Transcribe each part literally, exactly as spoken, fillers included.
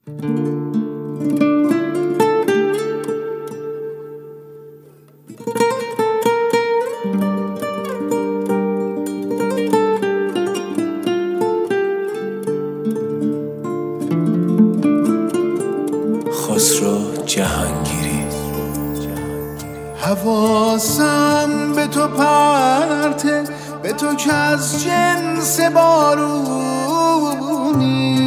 خسرو جهانگیری. حواسم به تو پرته، به تو که از جنس بارونی،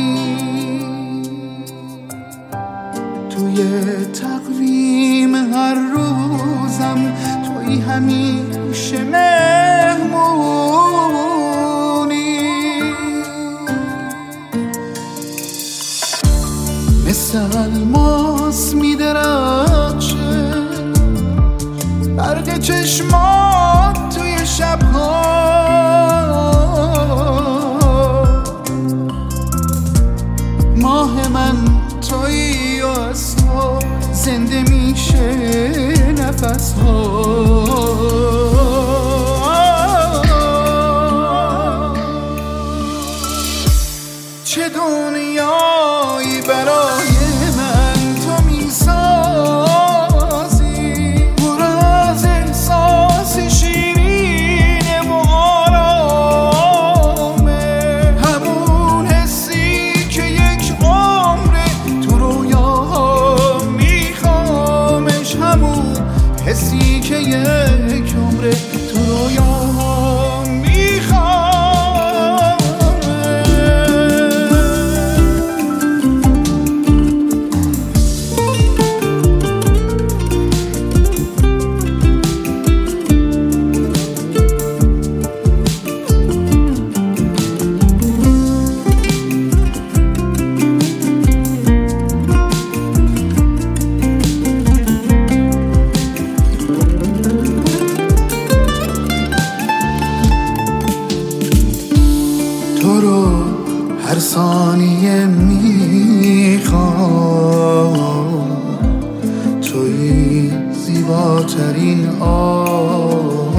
توی تقویم هر روزم توی همیشه مهمونی. مثل الماس میدرخشه برق چشمات توی شبها، ماه من تویی و از تو زنده میشه نفسها. چه دنیایی برای من تو میسازی، پر از احساس شیرین و آرامه، همون حسی که یک عمره تو رویاها میخوامش، همون حسی که یک عمره تو رویاها میخوام. تو رو هر ثانیه میخوام، توی زیباترین آه